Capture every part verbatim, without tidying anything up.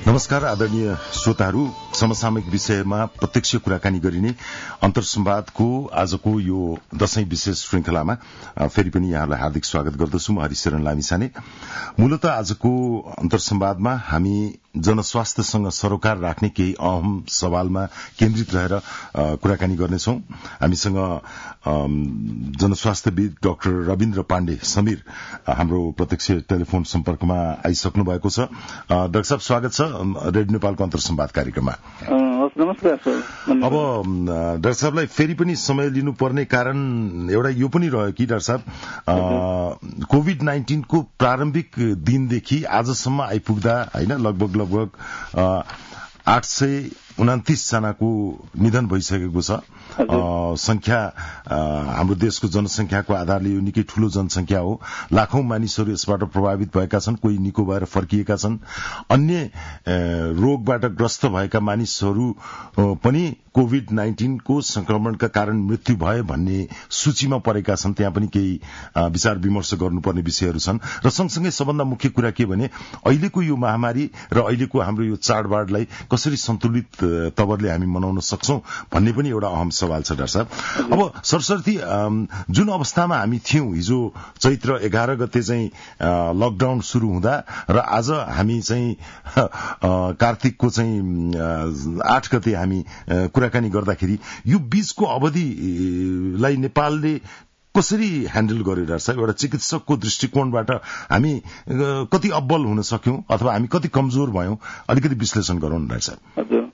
नमस्कार आदरणीय श्रोताहरू, समसामयिक विषयमा प्रत्यक्ष कुराकानी गरिने अन्तर्संवादको आजको यो दशैं विशेष श्रृंखलामा फेरि पनि यहाँलाई हार्दिक स्वागत गर्दछु। म हरिशरण लामिछाने। मूलत आजको अन्तर्संवादमा हामी जनस्वास्थ्यसँग सरोकार राख्ने केही अहम सवालमा केन्द्रित रहेर कुराकानी गर्नेछौं। हामीसँग जनस्वास्थ्यविद डाक्टर रविन्द्र पाण्डे समीर हाम्रो प्रत्यक्ष टेलिफोन सम्पर्कमा आइसक्नु भएको छ। डाक्टर साहब, स्वागत छ रेडियो नेपालको अन्तर्संवाद कार्यक्रममा। नमस्कार सर। अब डाक्टर साहबलाई फेरि पनि समय लिनुपर्ने कारण एउटा यो पनि रह्यो कि डाक्टर साहब, कोभिड नाइन्टिनको प्रारम्भिक दिनदेखि आजसम्म आइपुग्दा होइन लगभग लगभग आठ सय उनातिस जनाको निधन भइसकेको छ। संख्या हाम्रो देशको जनसंख्याको आधारले यो निकै ठूलो जनसंख्या हो। लाखौं मानिसहरू यसबाट प्रभावित भएका छन्, कोही निको भएर फर्किएका छन्। अन्य रोगबाट ग्रस्त भएका मानिसहरू पनि कोभिड नाइन्टिनको संक्रमणका कारण मृत्यु भए भन्ने सूचीमा परेका छन्। त्यहाँ पनि केही विचार विमर्श गर्नुपर्ने विषयहरू छन् र सँगसँगै सबभन्दा मुख्य कुरा के भने अहिलेको यो महामारी र अहिलेको हाम्रो यो चाडबाडलाई कसरी सन्तुलित तवरले हामी मनाउन सक्छौं भन्ने पनि एउटा अहम सवाल छ। डाक्टर साहब, अब सरसर्ती जुन अवस्थामा हामी थियौं हिजो चैत्र एघार गते चाहिँ लकडाउन शुरू हुँदा र आज हामी चाहिँ कार्तिकको चाहिँ आठ गते हामी कुराकानी गर्दाखेरि यो बीचको अवधिलाई नेपालले कसरी ह्यान्डल गर्यो डाक्टर साहब? एउटा चिकित्सकको दृष्टिकोणबाट हामी कति अब्बल हुन सक्यौं अथवा हामी कति कमजोर भयौं, अलिकति विश्लेषण गरौँ न डाक्टर साहब। हजुर,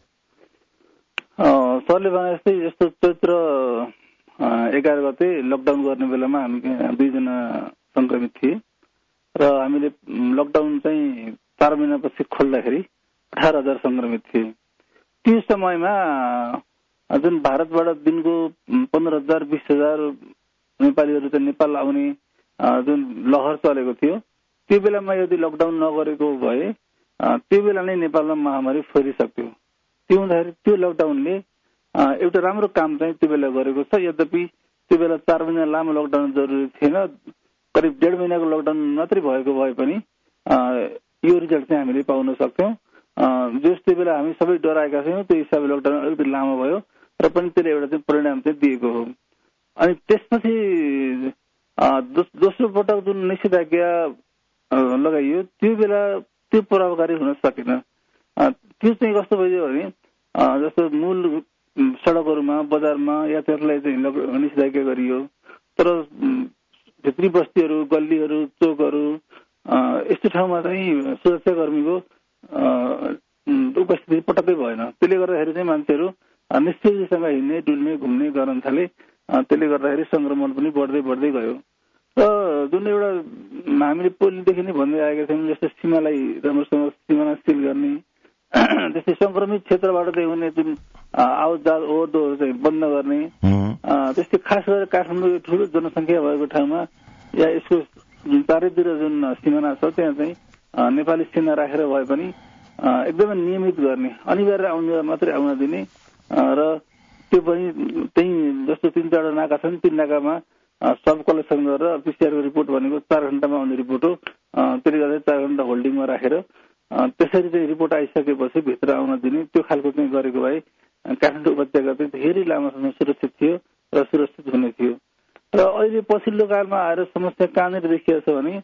सरले भने जस्तै यस्तो चैत्र एघार गते लकडाउन गर्ने बेलामा हामी दुईजना संक्रमित थिए र हामीले लकडाउन चाहिँ चार महिनापछि खोल्दाखेरि अठार हजार संक्रमित थिए। त्यो समयमा जुन भारतबाट दिनको पन्ध्र हजार बिस हजार नेपालीहरू चाहिँ नेपाल आउने जुन लहर चलेको थियो, त्यो बेलामा यदि लकडाउन नगरेको भए त्यो बेला नै नेपालमा महामारी फैलिसक्थ्यो। त्यो हुँदाखेरि त्यो लकडाउनले एउटा राम्रो काम चाहिँ त्यो बेला गरेको छ। यद्यपि त्यो बेला चार महिना लामो लकडाउन जरुरी थिएन, करिब डेढ महिनाको लकडाउन मात्रै भएको भए पनि यो रिजल्ट चाहिँ हामीले पाउन सक्थ्यौं। जस त्यो बेला हामी सबै डराएका थियौँ, त्यो हिसाबले लकडाउन अलिकति लामो भयो र पनि त्यसले एउटा चाहिँ परिणाम चाहिँ दिएको हो। अनि त्यसपछि दोस्रो पटक जुन निषेधाज्ञा लगाइयो त्यो बेला त्यो प्रभावकारी हुन सकेन। त्यो चाहिँ कस्तो भयो भने जस्तो मूल सड़कहरूमा बजारमा यातायातलाई चाहिँ निषेधाज्ञा गरियो, तर भित्री बस्तीहरू गल्लीहरू चोकहरू यस्तो ठाउँमा चाहिँ सुरक्षाकर्मीको उपस्थिति पटक्कै भएन। त्यसले गर्दाखेरि चाहिँ मान्छेहरू निश्चयसँग हिँड्ने डुल्ने घुम्ने गर्न थाले। त्यसले गर्दाखेरि संक्रमण पनि बढ्दै बढ्दै गयो र जुन एउटा हामीले पहिलेदेखि नै भन्दै आएका थियौँ, जस्तै सीमालाई राम्रोसँग सीमाना सिल गर्ने, त्यस्तै संक्रमित क्षेत्रबाट चाहिँ हुने जुन आवत जात ओहोरदोहोर चाहिँ बन्द गर्ने, त्यस्तै खास गरेर काठमाडौँ ठुलो जनसंख्या भएको ठाउँमा या यसको जुन चारैतिर जुन सिमाना छ त्यहाँ चाहिँ नेपाली सेना राखेर भए पनि एकदमै नियमित गर्ने, अनिवार्य आउने मात्रै आउन दिने र त्यो पनि त्यही जस्तो तीन चारवटा नाका छन्, तीन नाकामा सब कलेक्सन गरेर पिसिआरको रिपोर्ट भनेको चार घण्टामा आउने रिपोर्ट हो। त्यसले गर्दा चार घण्टा होल्डिङमा राखेर त्यसरी चाहिँ रिपोर्ट आइसकेपछि भित्र आउन दिने, त्यो खालको चाहिँ गरेको भए काठमाडौँ उपत्यका चाहिँ धेरै लामो समय सुरक्षित थियो र सुरक्षित हुने थियो। र अहिले पछिल्लो कालमा आएर समस्या कहाँनिर देखिएको छ भने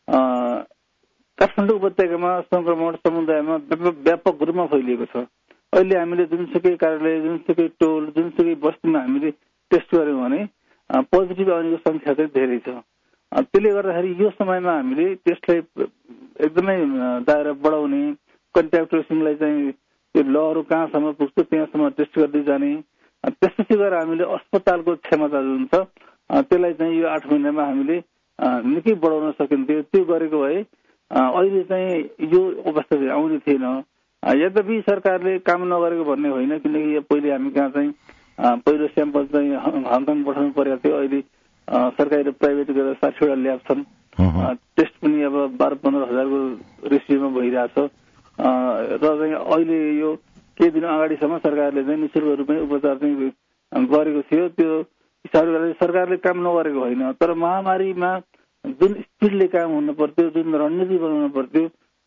काठमाडौँ उपत्यकामा संक्रमण समुदायमा व्यापक रूपमा फैलिएको छ। अहिले हामीले जुनसुकै कार्यालय, जुनसुकै टोल, जुनसुकै बस्तीमा हामीले टेस्ट गर्यौँ भने पोजिटिभ आउनेको संख्या चाहिँ धेरै छ। त्यसले गर्दाखेरि यो समयमा हामीले टेस्टलाई एकदमै दायरा बढाउने, कन्ट्याक्ट ट्रेसिङलाई चाहिँ त्यो लहरहरू कहाँसम्म पुग्छ त्यहाँसम्म टेस्ट गर्दै जाने, त्यसपछि गएर हामीले अस्पतालको क्षमता जुन छ त्यसलाई चाहिँ यो आठ महिनामा हामीले निकै बढाउन सकिन्थ्यो। त्यो गरेको भए अहिले चाहिँ यो अवस्था चाहिँ आउने थिएन। यद्यपि सरकारले काम नगरेको भन्ने होइन, किनकि पहिले हामी कहाँ चाहिँ पहिलो स्याम्पल चाहिँ हङकङ पठाउनु परेको थियो। अहिले सरकारी र प्राइभेट गरेर साठीवटा ल्याब छन्, टेस्ट पनि अब बाह्र पन्ध्र हजारको रेसियोमा भइरहेछ र चाहिँ अहिले यो केही दिन अगाडिसम्म सरकारले चाहिँ निःशुल्क रूपमै उपचार चाहिँ गरेको थियो। त्यो हिसाबले गर्दा सरकारले काम नगरेको होइन, तर महामारीमा जुन स्पिडले काम हुनु पर्थ्यो, जुन रणनीति बनाउनु पर्थ्यो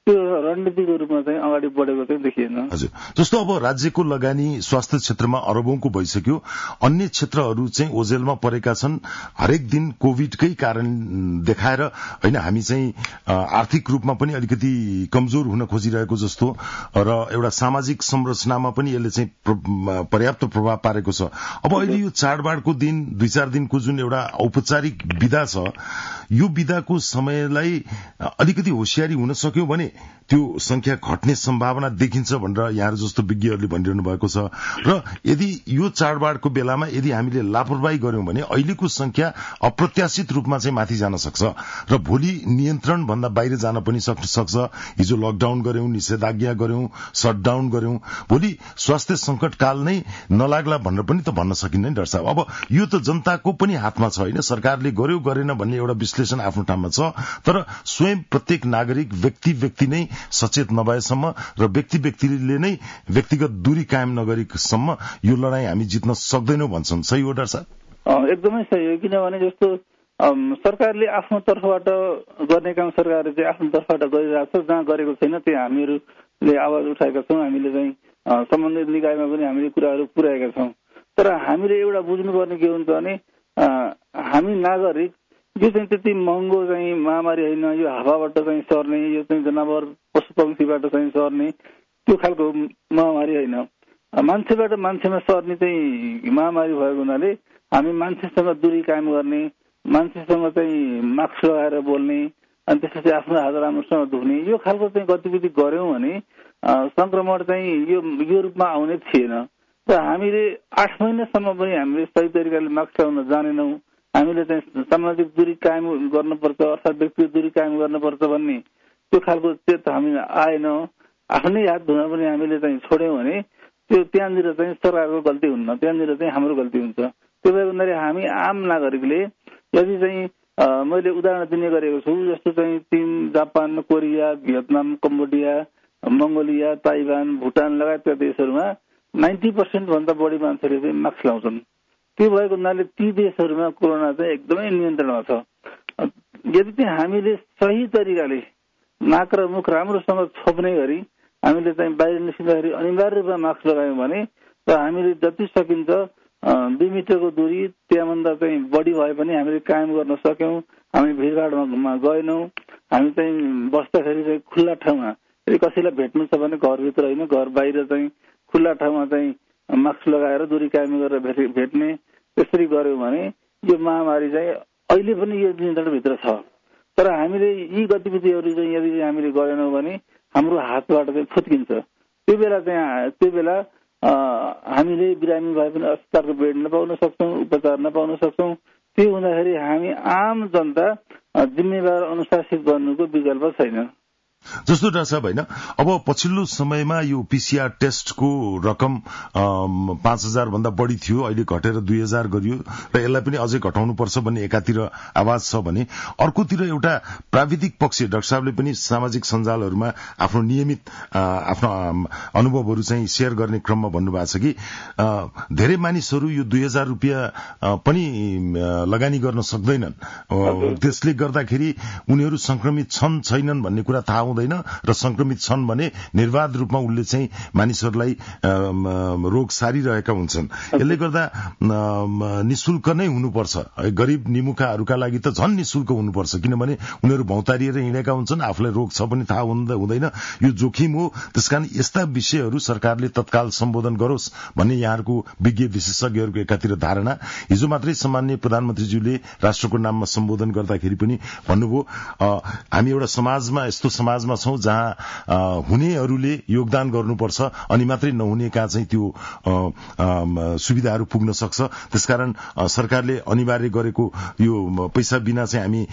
त्यो रणनीतिको रूपमा चाहिँ अगाडि बढेको चाहिँ देखिएन। हजुर, जस्तो अब राज्यको लगानी स्वास्थ्य क्षेत्रमा अरबौंको भइसक्यो, अन्य क्षेत्रहरू चाहिँ ओझेलमा परेका छन्। हरेक दिन कोभिडकै कारण देखाएर होइन हामी चाहिँ आर्थिक रूपमा पनि अलिकति कमजोर हुन खोजिरहेको जस्तो र एउटा सामाजिक संरचनामा पनि यसले चाहिँ पर्याप्त प्रभाव पारेको छ। अब अहिले यो चाडबाडको दिन दुई चार दिनको जुन एउटा औपचारिक विदा छ, यो विदाको समयलाई अलिकति होशियारी हुन सक्यो भने त्यो संख्या घट्ने सम्भावना देखिन्छ भनेर यहाँ जस्तो विज्ञहरूले भनिरहनु भएको छ। र यदि यो चाडबाडको बेलामा यदि हामीले लापरवाही गर्यौं भने अहिलेको संख्या अप्रत्याशित रूपमा चाहिँ माथि जान सक्छ र भोलि नियन्त्रण भन्दा बाहिर जान पनि सक्छ। हिजो लकडाउन गर्यौं, निषेधाज्ञा गर्यौं, शटडाउन गर्यौं, भोलि स्वास्थ्य संकट काल नै नलाग्ला भनेर पनि त भन्न सकिन्न नि डाक्टर साहब। अब यो त जनताको पनि हातमा छ होइन, सरकारले गर्यो गरेन भन्ने एउटा विश्लेषण आफ्नो ठाउँमा छ, तर स्वयं प्रत्येक नागरिक व्यक्ति व्यक्ति नै सचेत नभएसम्म र व्यक्ति व्यक्तिले नै व्यक्तिगत दूरी कायम नगरेसम्म यो लडाई हामी जित्न सक्दैनौं भन्छन्। सही हो डाक्टर साहब? एकदमै सही हो। किनभने जस्तो सरकारले आफ्नो तर्फबाट गर्ने काम सरकारले चाहिँ आफ्नो तर्फबाट गरिरहेको छ, जहाँ गरेको छैन त्यहाँ हामीहरूले आवाज उठाएका छौँ, हामीले चाहिँ सम्बन्धित निकायमा पनि हामीले कुराहरू पुर्याएका छौँ। तर हामीले एउटा बुझ्नुपर्ने के हुन्छ भने हामी नागरिक यो चाहिँ त्यति महँगो चाहिँ महामारी होइन, यो हावाबाट चाहिँ सर्ने, यो चाहिँ जनावर पशु पक्षीबाट चाहिँ सर्ने त्यो खालको महामारी होइन। मान्छेबाट मान्छेमा सर्ने चाहिँ महामारी भएको हुनाले हामी मान्छेसँग दूरी कायम गर्ने, मान्छेसँग चाहिँ मास्क लगाएर बोल्ने, अनि त्यसपछि आफ्नो हात राम्रोसँग धुने, यो खालको चाहिँ गतिविधि गर्यौं भने संक्रमण चाहिँ यो यो रूपमा आउने थिएन। र हामीले आठ महिनासम्म पनि हामीले सही तरिकाले मास्क लगाउन जानेनौँ, हामीले चाहिँ सामाजिक दूरी कायम गर्नुपर्छ अर्थात् व्यक्तिगत दूरी कायम गर्नुपर्छ भन्ने त्यो खालको चेत हामी आएन। आफ्नै हात धुन पनि हामीले चाहिँ छोड्यौँ भने त्यो त्यहाँनिर चाहिँ सरकारको गल्ती हुन्न, त्यहाँनिर चाहिँ हाम्रो गल्ती हुन्छ। त्यो भएर हुनाले हामी आम नागरिकले यदि चाहिँ मैले उदाहरण दिने गरेको छु, जस्तो चाहिँ चीन, Japan, Korea, Vietnam, Cambodia, Mongolia, Taiwan, Bhutan लगायतका देशहरूमा नाइन्टी पर्सेन्ट भन्दा बढी मान्छेले चाहिँ मास्क लाउँछन्। त्यो भएको हुनाले ती देशहरूमा कोरोना चाहिँ एकदमै नियन्त्रणमा छ। यदि चाहिँ हामीले सही तरिकाले नाक र मुख राम्रोसँग छोप्ने गरी हामीले चाहिँ बाहिर निस्किँदाखेरि अनिवार्य रूपमा मास्क लगायौँ भने र हामीले जति सकिन्छ दुई मिटरको दूरी त्यहाँभन्दा चाहिँ बढी भए पनि हामीले कायम गर्न सक्यौँ। हामी भिडभाडमा गएनौँ, हामी चाहिँ बस्दाखेरि चाहिँ खुल्ला ठाउँमा यदि कसैलाई भेट्नु छ भने घरभित्र होइन, घर बाहिर चाहिँ खुल्ला ठाउँमा चाहिँ मास्क लगाएर दूरी कायम गरेर भेट्ने, त्यसरी गर्यौँ भने यो महामारी चाहिँ अहिले पनि यो नियन्त्रणभित्र छ। तर हामीले यी गतिविधिहरू चाहिँ यदि हामीले गरेनौँ भने हाम्रो हातबाट चाहिँ फुत्किन्छ। त्यो बेला चाहिँ त्यो बेला हामीले बिरामी भए पनि अस्पतालको बेड नपाउन सक्छौँ, उपचार नपाउन सक्छौँ। त्यो हुँदाखेरि हामी आम जनता जिम्मेवार अनुशासित बन्नुको विकल्प छैन। जस्तो डाक्टर साहब होइन, अब पछिल्लो समयमा यो पीसीआर टेस्टको रकम पाँच हजार भन्दा बढ़ी थियो, अहिले घटेर दुई हजार गरियो र यसलाई पनि अझै घटाउनु पर्छ भन्ने एकातिर आवाज छ भने अर्कोतिर एउटा प्राविधिक पक्ष डाक्टर साहबले पनि सामाजिक सञ्जालहरूमा आफ्नो नियमित आफ्नो अनुभवहरू चाहिँ शेयर गर्ने क्रममा भन्नुभएको छ कि धेरै मानिसहरू यो दुई हजार रुपियाँ पनि लगानी गर्न सक्दैनन्, त्यसले गर्दाखेरि उनीहरू संक्रमित छन् छैनन् भन्ने कुरा थाहा हुँदैन र संक्रमित छन् भने निर्वाध रूपमा उनले चाहिँ मानिसहरूलाई रोग सारिरहेका हुन्छन्। यसले गर्दा निशुल्क नै हुनुपर्छ, गरीब निमुखाहरूका लागि त झन् निशुल्क हुनुपर्छ, किनभने उनीहरू भौतारिएर हिँडेका हुन्छन्, आफूलाई रोग छ पनि थाहा हुँदैन, यो जोखिम हो। त्यसकारण यस्ता विषयहरू सरकारले तत्काल सम्बोधन गरोस् भन्ने यहाँहरूको विज्ञ विशेषज्ञहरूको एकातिर धारणा। हिजो मात्रै सम्माननीय प्रधानमन्त्रीज्यूले राष्ट्रको नाममा सम्बोधन गर्दाखेरि पनि भन्नुभयो हामी एउटा समाजमा यस्तो समाजमा छौं जहाँ हुनेहरूले योगदान गर्नुपर्छ अनि मात्रै नहुनेका चाहिँ त्यो सुविधाहरू पुग्न सक्छ। त्यसकारण सरकारले अनिवार्य गरेको यो पैसा बिना चाहिँ हामी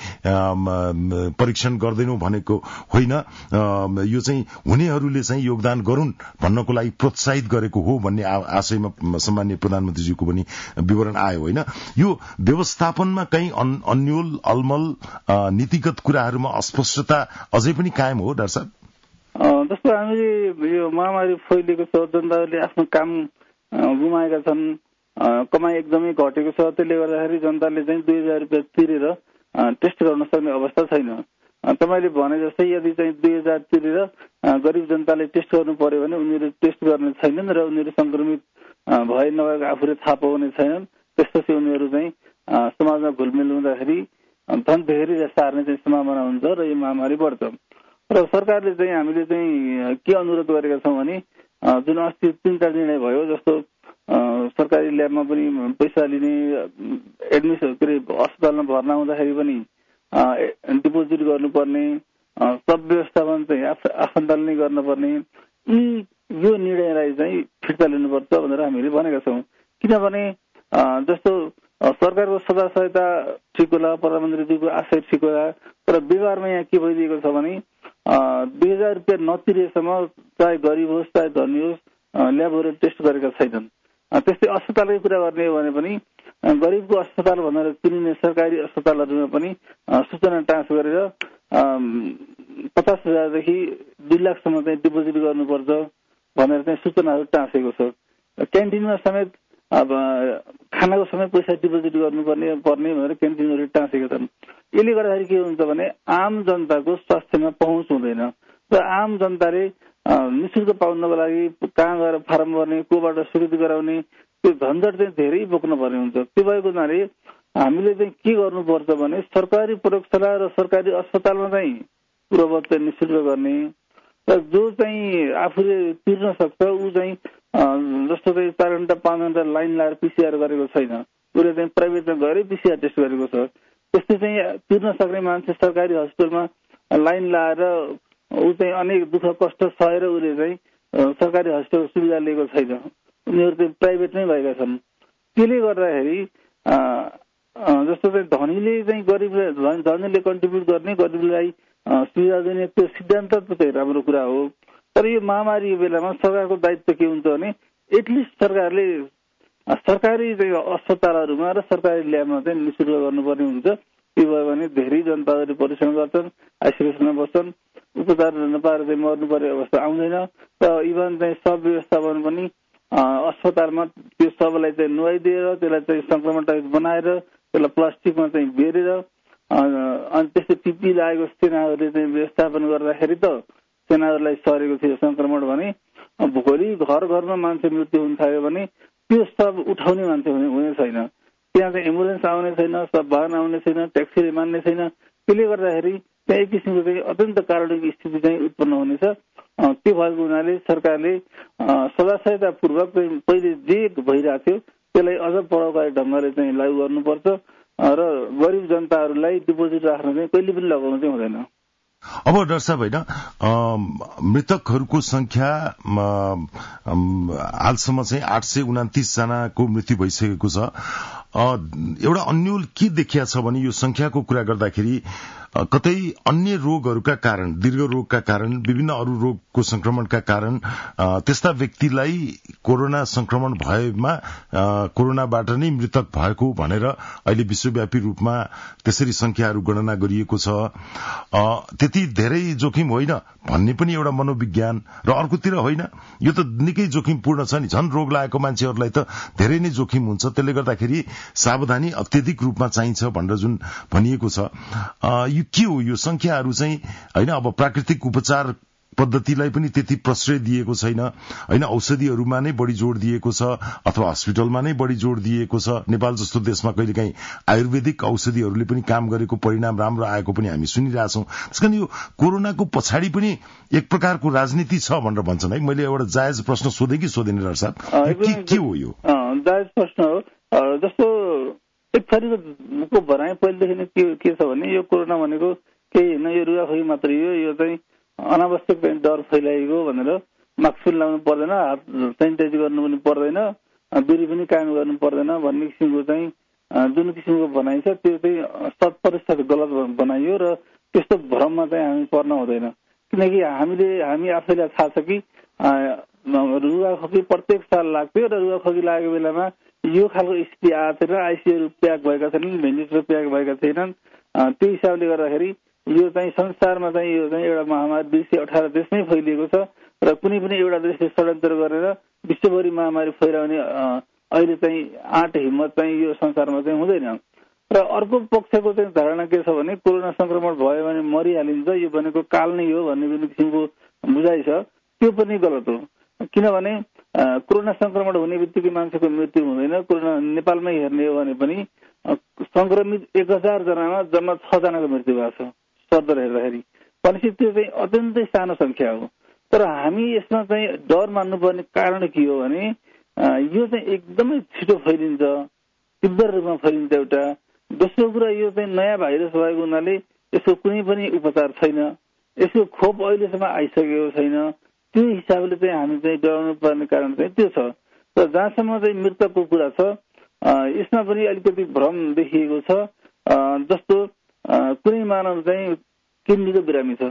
परीक्षण गर्दैनौं भनेको होइन, यो चाहिँ हुनेहरूले चाहिँ योगदान गरून् भन्नको लागि प्रोत्साहित गरेको हो भन्ने आशयमा सम्माननीय प्रधानमन्त्रीज्यूको पनि विवरण आयो होइन। यो व्यवस्थापनमा कहीं अन्यल अलमल नीतिगत कुराहरूमा अस्पष्टता अझै पनि कायम हो डाक्टर साहब? जस्तो हामीले यो महामारी फैलिएको छ, जनताहरूले आफ्नो काम गुमाएका छन्, कमाई एकदमै घटेको छ, त्यसले गर्दाखेरि जनताले चाहिँ दुई हजार रुपियाँ तिरेर टेस्ट गर्न सक्ने अवस्था छैन। तपाईँले भने जस्तै यदि चाहिँ दुई हजार तिरेर गरिब जनताले टेस्ट गर्नु पर्यो भने उनीहरू टेस्ट गर्ने छैनन् र उनीहरू संक्रमित भए नभएको आफूले थाहा पाउने छैनन्। त्यसपछि उनीहरू चाहिँ समाजमा घुलमिल हुँदाखेरि झन् धेरै सार्ने चाहिँ सम्भावना हुन्छ र यो महामारी बढ्छ। र सरकारले चाहिँ हामीले चाहिँ के अनुरोध गरेका छौँ भने जुन अस्ति तिनवटा निर्णय भयो, जस्तो सरकारी ल्याबमा पनि पैसा लिने, एडमिसन के अरे अस्पतालमा भर्ना हुँदाखेरि पनि डिपोजिट गर्नुपर्ने, सब व्यवस्थापन चाहिँ आफन्तले नै गर्नुपर्ने, यी यो निर्णयलाई चाहिँ फिर्ता लिनुपर्छ भनेर हामीले भनेका छौँ। किनभने जस्तो सरकारको सदा सहायता ठिक होला, प्रधानमन्त्रीजीको आशय ठिक होला, तर व्यवहारमा यहाँ के भइदिएको छ भने दुई हजार रुपियाँ नतिरेसम्म चाहे गरिब होस् चाहे धनी होस् ल्याबहरू टेस्ट गरेका छैनन्। त्यस्तै अस्पतालकै कुरा गर्ने हो भने पनि गरिबको अस्पताल भनेर चिनिने सरकारी अस्पतालहरूमा पनि सूचना टाँस गरेर पचास हजारदेखि दुई लाखसम्म चाहिँ डिपोजिट गर्नुपर्छ भनेर चाहिँ सूचनाहरू टाँसेको छ। क्यान्टिनमा समेत अब खानाको समय पैसा डिपोजिट गर्नुपर्ने पर्ने भनेर क्यान्टिनहरू टाँसेका छन्। यसले गर्दाखेरि के हुन्छ भने आम जनताको स्वास्थ्यमा पहुँच हुँदैन र आम जनताले निःशुल्क पाउनको लागि कहाँ गएर फारम भर्ने, कोबाट स्वीकृति गराउने, त्यो झन्झट चाहिँ धेरै बोक्नु पर्ने हुन्छ। त्यो भएको हुनाले हामीले चाहिँ के गर्नुपर्छ भने सरकारी प्रयोगशाला र सरकारी अस्पतालमा चाहिँ पूर्ववत चाहिँ निःशुल्क गर्ने र जो चाहिँ आफूले तिर्न सक्छ ऊ चाहिँ जस्तो चाहिँ चार घन्टा पाँच घन्टा लाइन लाएर पिसिआर गरेको छैन, उसले चाहिँ प्राइभेटमा गएरै पिसिआर टेस्ट गरेको छ। त्यस्तै चाहिँ तिर्न सक्ने मान्छे सरकारी हस्पिटलमा लाइन लाएर ऊ चाहिँ अनेक दुःख कष्ट सहेर उसले चाहिँ सरकारी हस्पिटल सुविधा लिएको छैन, उनीहरू चाहिँ प्राइभेटमै भएका छन्। त्यसले गर्दाखेरि जस्तो चाहिँ धनीले चाहिँ गरिबले धनीले कन्ट्रिब्युट गर्ने, गरिबलाई सुविधा दिने त्यो सिद्धान्त त चाहिँ राम्रो कुरा हो। तर यो महामारी बेलामा सरकारको दायित्व के हुन्छ भने एटलिस्ट सरकारले सरकारी चाहिँ अस्पतालहरूमा र सरकारी ल्याबमा चाहिँ निःशुल्क गर्नुपर्ने हुन्छ। त्यो भयो भने धेरै जनताहरूले परीक्षण गर्छन्, आइसोलेसनमा बस्छन्, उपचार नपाएर चाहिँ मर्नुपर्ने अवस्था आउँदैन। र इभन चाहिँ सब व्यवस्थापन पनि अस्पतालमा त्यो सबलाई चाहिँ नुहाइदिएर त्यसलाई चाहिँ संक्रमणरहित बनाएर त्यसलाई प्लास्टिकमा चाहिँ बेरेर अनि त्यस्तै टिपी लागेको सेनाहरूले चाहिँ व्यवस्थापन गर्दाखेरि त सेनाहरूलाई सरेको थियो संक्रमण भने भोलि घर घरमा मान्छे मृत्यु हुन थाल्यो भने त्यो सब उठाउने मान्छे हुने छैन, त्यहाँ चाहिँ एम्बुलेन्स आउने छैन, सब वाहन आउने छैन, ट्याक्सीले मान्ने छैन। त्यसले गर्दाखेरि त्यहाँ एक किसिमको चाहिँ अत्यन्त कारुणिक स्थिति चाहिँ उत्पन्न हुनेछ। त्यो भएको हुनाले सरकारले सदा सहायतापूर्वक पहिले जे भइरहेको थियो त्यसलाई अझ प्रभावकारी ढङ्गले चाहिँ लागू गर्नुपर्छ र गरिब जनताहरूलाई डिपोजिट राख्न चाहिँ कहिले पनि लगाउनु चाहिँ हुँदैन। अब डाक्टर साहब होइन, मृतकहरूको संख्या हालसम्म चाहिँ आठ सय उनातिस जनाको मृत्यु भइसकेको छ। एउटा अन्यल के देखिया छ भने यो संख्याको कुरा गर्दाखेरि कतै अन्य रोगहरूका कारण, दीर्घ रोगका कारण, विभिन्न अरू रोगको संक्रमणका कारण त्यस्ता व्यक्तिलाई कोरोना संक्रमण भएमा कोरोनाबाट नै मृतक भएको भनेर अहिले विश्वव्यापी रूपमा त्यसरी संख्याहरू गणना गरिएको छ। त्यति धेरै जोखिम होइन भन्ने पनि एउटा मनोविज्ञान र अर्कोतिर होइन यो त निकै जोखिमपूर्ण छ नि, झन् रोग लागेको मान्छेहरूलाई त धेरै नै जोखिम हुन्छ। त्यसले गर्दाखेरि सावधानी अत्यधिक रूपमा चाहिन्छ भनेर जुन भनिएको छ, यो के हो यो संख्याहरू चाहिँ होइन? अब प्राकृतिक उपचार पद्धतिलाई पनि त्यति प्रश्रय दिएको छैन होइन, औषधिहरूमा नै बढी जोड़ दिएको छ अथवा हस्पिटलमा नै बढी जोड़ दिएको छ। नेपाल जस्तो देशमा कहिलेकाहीँ आयुर्वेदिक औषधिहरूले पनि काम गरेको परिणाम राम्रो आएको पनि हामी सुनिरहेछौँ। त्यसकारण यो कोरोनाको पछाडि पनि एक प्रकारको राजनीति छ भनेर भन्छन् है। मैले एउटा जायज प्रश्न सोधेँ कि सोधेन डाक्टर साहब, के के हो यो? जायज प्रश्न हो। जस्तो एक थरीको भनाइ पहिलेदेखि नै के छ भने यो कोरोना भनेको केही होइन, यो रुगाखोकी मात्रै हो, यो चाहिँ अनावश्यक चाहिँ डर फैलाइएको भनेर मास्क पनि लाउनु पर्दैन, हात सेनिटाइज गर्नु पनि पर्दैन, दूरी पनि कायम गर्नु पर्दैन भन्ने किसिमको चाहिँ जुन किसिमको भनाइ छ त्यो चाहिँ शत प्रतिशत गलत बनाइयो र त्यस्तो भ्रममा चाहिँ हामी पर्न हुँदैन। किनकि हामीले हामी आफैलाई थाहा छ कि रुगाखोकी प्रत्येक साल लाग्थ्यो र रुगाखोकी लागेको बेलामा यो खालको स्थिति आएको थिएन, आइसियूहरू प्याक भएका छैनन्, भेन्टिलेटर प्याक भएका छैनन्। त्यो हिसाबले गर्दाखेरि यो चाहिँ संसारमा चाहिँ यो चाहिँ एउटा महामारी दुई सय अठार देशमै फैलिएको छ र कुनै पनि एउटा देशले षड्यन्त्र गरेर विश्वभरि महामारी फैलाउने अहिले चाहिँ आँट हिम्मत चाहिँ यो संसारमा चाहिँ हुँदैन। र अर्को पक्षको चाहिँ धारणा के छ भने कोरोना संक्रमण भयो भने मरिहालिन्छ, यो भनेको काल नै हो भन्ने जुन किसिमको बुझाइ छ त्यो पनि गलत हो। किनभने कोरोना संक्रमण हुने बित्तिकै मान्छेको मृत्यु हुँदैन। कोरोना नेपालमै हेर्ने हो भने पनि संक्रमित एक हजार जनामा जम्मा छ जनाको मृत्यु भएको छ सरदर हेर्दाखेरि। भनेपछि त्यो चाहिँ अत्यन्तै सानो संख्या हो। तर हामी यसमा चाहिँ डर मान्नुपर्ने कारण के हो भने यो चाहिँ एकदमै छिटो फैलिन्छ, तीव्र रूपमा फैलिन्छ एउटा। दोस्रो कुरा यो चाहिँ नयाँ भाइरस भएको हुनाले यसको कुनै पनि उपचार छैन, यसको खोप अहिलेसम्म आइसकेको छैन। त्यो हिसाबले चाहिँ हामी चाहिँ डराउनु पर्ने कारण चाहिँ त्यो छ। र जहाँसम्म चाहिँ मृतकको कुरा छ यसमा पनि अलिकति भ्रम देखिएको छ। जस्तो कुनै मानव चाहिँ किडनीको बिरामी छ,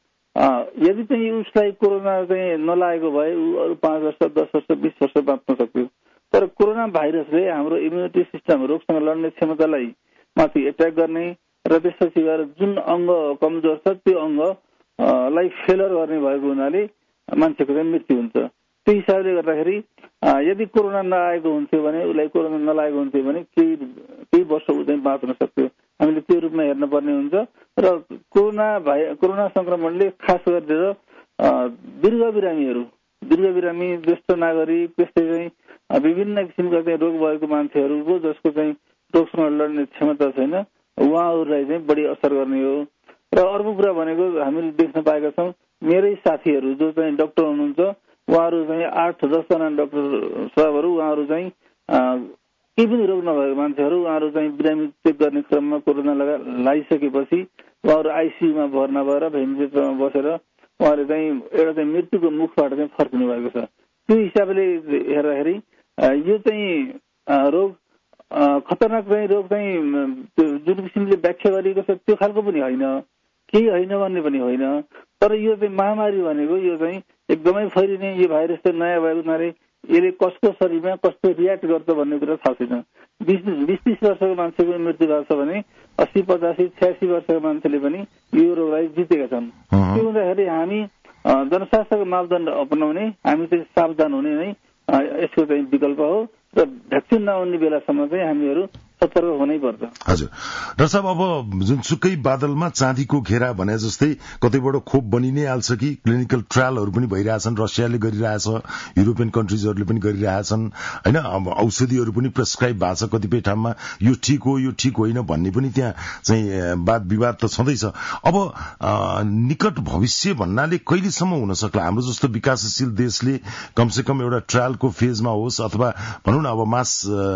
यदि चाहिँ उसलाई कोरोना चाहिँ नलागेको भए ऊ अरू पाँच वर्ष दस वर्ष बिस वर्ष बाँच्न सक्थ्यो। तर कोरोना भाइरसले हाम्रो इम्युनिटी सिस्टम रोगसँग लड्ने क्षमतालाई माथि एट्याक गर्ने र त्यसपछि गएर जुन अङ्ग कमजोर छ त्यो अङ्गलाई फेलर गर्ने भएको हुनाले मान्छेको चाहिँ मृत्यु हुन्छ। त्यो हिसाबले गर्दाखेरि यदि कोरोना नआएको हुन्थ्यो भने उसलाई कोरोना नलागेको हुन्थ्यो भने केही केही वर्ष ऊ चाहिँ बाँच्न सक्थ्यो। हामीले त्यो रूपमा हेर्नुपर्ने हुन्छ। र कोरोना भाइ कोरोना संक्रमणले खास गरेर दीर्घ बिरामीहरू, दीर्घ बिरामी, ज्येष्ठ नागरिक, त्यस्तै चाहिँ विभिन्न किसिमका चाहिँ रोग भएको मान्छेहरूको जसको चाहिँ रोगसँग लड्ने क्षमता छैन उहाँहरूलाई चाहिँ बढी असर गर्ने हो। र अर्को कुरा भनेको हामीले देख्न पाएका छौँ मेरै साथीहरू जो चाहिँ डाक्टर हुनुहुन्छ उहाँहरू चाहिँ आठ दसजना डाक्टर साहबहरू उहाँहरू चाहिँ केही पनि रोग नभएको मान्छेहरू उहाँहरू चाहिँ बिरामी चेक गर्ने क्रममा कोरोना लगा लगाइसकेपछि उहाँहरू आइसियूमा भर्ना भएर भेन्टिलेटरमा बसेर उहाँले चाहिँ एउटा चाहिँ मृत्युको मुखबाट चाहिँ फर्किनु भएको छ। त्यो हिसाबले हेर्दाखेरि यो चाहिँ रोग खतरनाक चाहिँ रोग चाहिँ जुन किसिमले व्याख्या गरिएको छ त्यो खालको पनि होइन, केही होइन भन्ने पनि होइन। तर यो चाहिँ महामारी भनेको यो चाहिँ एकदमै फैलिने यो भाइरस चाहिँ नयाँ भएको हुनाले यसले कसको शरीरमा कस्तो रियाक्ट गर्छ भन्ने कुरा थाहा छैन। बिस बिस तिस वर्षको मान्छेको मृत्यु भएको छ भने अस्सी पचासी छ्यासी वर्षको मान्छेले पनि यो रोगलाई जितेका छन्। त्यो हुँदाखेरि हामी जनस्वास्थ्यको मापदण्ड अपनाउने, हामी चाहिँ सावधान हुने नै यसको चाहिँ विकल्प हो। र भ्याक्सिन नआउने बेलासम्म चाहिँ हामीहरू सतर्क हुनै पर्छ। हजुर डाक्टर साहब, अब जुनसुकै बादलमा चाँदीको घेरा भने जस्तै कतैबाट खोप बनि नै हाल्छ कि क्लिनिकल ट्रायलहरू पनि भइरहेछन्, रसियाले गरिरहेछ, युरोपियन कन्ट्रिजहरूले पनि गरिरहेछन् होइन। अब औषधिहरू पनि प्रेस्क्राइब भएको छ कतिपय ठाउँमा, यो ठिक हो यो ठिक होइन भन्ने पनि त्यहाँ चाहिँ वाद विवाद त छँदैछ। अब निकट भविष्य भन्नाले कहिलेसम्म हुन सक्ला हाम्रो जस्तो विकासशील देशले कमसेकम एउटा ट्रायलको फेजमा होस् अथवा भनौँ न अब मास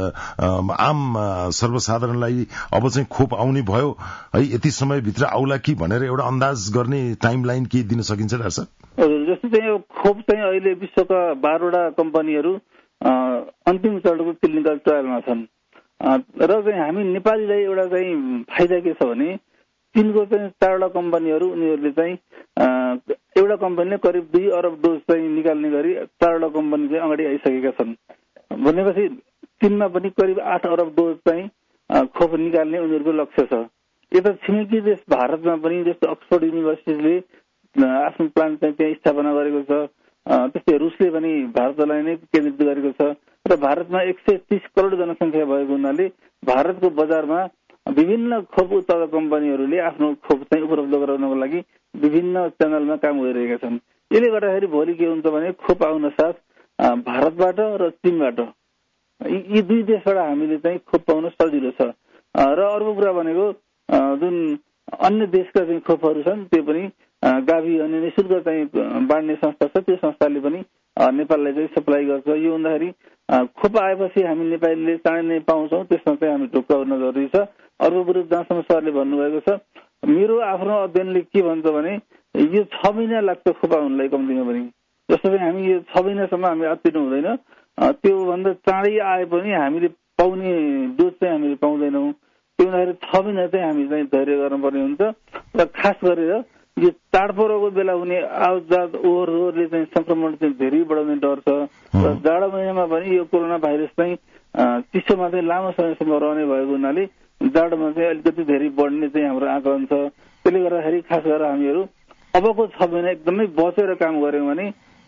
आम सर्वसाधारणलाई अब चाहिँ खोप आउने भयो है, यति समयभित्र आउला कि भनेर एउटा अन्दाज गर्ने टाइम लाइन के दिन सकिन्छ डाक्टर साहब? हजुर, जस्तो चाहिँ यो खोप चाहिँ अहिले विश्वका बाह्रवटा कम्पनीहरू अन्तिम चरणको क्लिनिकल ट्रायलमा छन्। र चाहिँ हामी नेपालीलाई एउटा चाहिँ फाइदा के छ भने तिनको चाहिँ चारवटा कम्पनीहरू उनीहरूले चाहिँ एउटा कम्पनीले करिब दुई अरब डोज चाहिँ निकाल्ने गरी चारवटा कम्पनी चाहिँ अगाडि आइसकेका छन्। भनेपछि तिनमा पनि करिब आठ अरब डोज चाहिँ खोप निकाल्ने उनीहरूको लक्ष्य छ। यता छिमेकी देश भारतमा पनि जस्तो अक्सफोर्ड युनिभर्सिटीले आफ्नो प्लान्ट चाहिँ त्यहाँ स्थापना गरेको छ, त्यस्तै रुसले पनि भारतलाई नै केन्द्रित गरेको छ। र भारतमा एक सय तीस करोड जनसङ्ख्या भएको हुनाले भारतको बजारमा विभिन्न खोप उत्पादक कम्पनीहरूले आफ्नो खोप चाहिँ उपलब्ध गराउनको लागि विभिन्न च्यानलमा काम गरिरहेका छन्। यसले गर्दाखेरि भोलि के हुन्छ भने खोप आउन साथ भारतबाट र चीनबाट यी दुई देशबाट हामीले चाहिँ खोप पाउन सजिलो छ। र अर्को कुरा भनेको जुन अन्य देशका चाहिँ खोपहरू छन् त्यो पनि गाभी अनि निःशुल्क चाहिँ बाँड्ने संस्था छ, त्यो संस्थाले पनि नेपाललाई चाहिँ सप्लाई गर्छ। यो हुँदाखेरि खोप आएपछि हामी नेपालीले चाँडै नै पाउँछौँ, त्यसमा चाहिँ हामी ढुक्क हुन जरुरी छ। अर्को कुरो जहाँसम्म सरले भन्नुभएको छ, मेरो आफ्नो अध्ययनले के भन्छ भने यो छ महिना लाग्छ खोप आउनलाई कम्तीमा पनि। जस्तो चाहिँ हामी यो छ महिनासम्म हामी आत्तिनु हुँदैन, त्योभन्दा चाँडै आए पनि हामीले पाउने डोज चाहिँ हामीले पाउँदैनौँ। त्यो हुँदाखेरि छ महिना चाहिँ हामी चाहिँ धैर्य गर्नुपर्ने हुन्छ। र खास गरेर यो चाडपर्वको बेला हुने आवतजात ओहोरले चाहिँ संक्रमण चाहिँ धेरै बढाउने डर छ। र जाडो महिनामा पनि यो कोरोना भाइरस चाहिँ चिसोमा चाहिँ लामो समयसम्म रहने भएको हुनाले जाडोमा चाहिँ अलिकति धेरै बढ्ने चाहिँ हाम्रो आकलन छ। त्यसले गर्दाखेरि खास गरेर हामीहरू अबको छ महिना एकदमै बचेर काम गर्यौँ भने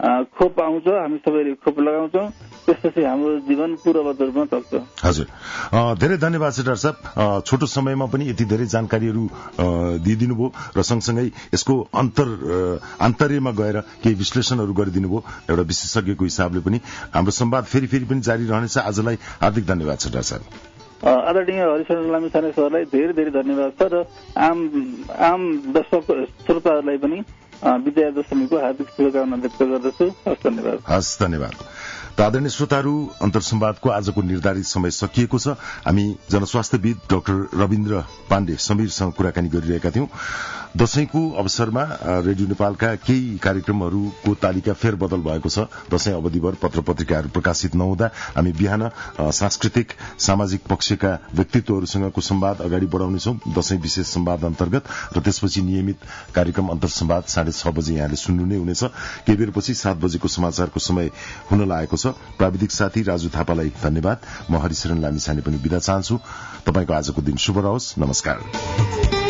खोप आउँछ, हामी सबैले खोप लगाउँछौँ, त्यसपछि हाम्रो जीवन पूर्ववत रूपमा चल्छ। हजुर, धेरै धन्यवाद छ डाक्टर साहब। छोटो समयमा पनि यति धेरै जानकारीहरू दिइदिनु भयो र सँगसँगै यसको अन्तर आन्तर्यमा गएर केही विश्लेषणहरू गरिदिनु भयो एउटा विशेषज्ञको हिसाबले पनि। हाम्रो संवाद फेरि फेरि पनि जारी रहनेछ। आजलाई हार्दिक धन्यवाद छ डाक्टर साहब। आदरणीय हरिशरण लामिछाने सरलाई धेरै धेरै धन्यवाद छ र आम आम दर्शक श्रोताहरूलाई पनि विजयादशमीको हार्दिक शुभकामना व्यक्त गर्दछु। हस्, धन्यवाद। हस्, धन्यवाद। त आदरणीय श्रोताहरू, अन्तरसंवादको आजको निर्धारित समय सकिएको छ। हामी जनस्वास्थ्यविद डाक्टर रविन्द्र पाण्डे समीरसँग कुराकानी गरिरहेका थियौं। दशैंको अवसरमा रेडियो नेपालका केही कार्यक्रमहरूको तालिका फेरबदल भएको छ। दशैं अवधिभर पत्र पत्रिकाहरू प्रकाशित नहुँदा हामी बिहान सांस्कृतिक सामाजिक पक्षका व्यक्तित्वहरूसँगको संवाद अगाडि बढ़ाउनेछौं दशैं विशेष संवाद अन्तर्गत, र त्यसपछि नियमित कार्यक्रम अन्तरसंवाद साढे छ बजे यहाँले सुन्नु नै हुनेछ। केही बेरपछि सात बजेको समाचारको समय हुन लागेको छ। प्राविधिक साथी राजु थापालाई धन्यवाद। म हरिशरण लामिछाने पनि बिदा चाहन्छु। तपाईको आजको दिन शुभ रहोस्। नमस्कार।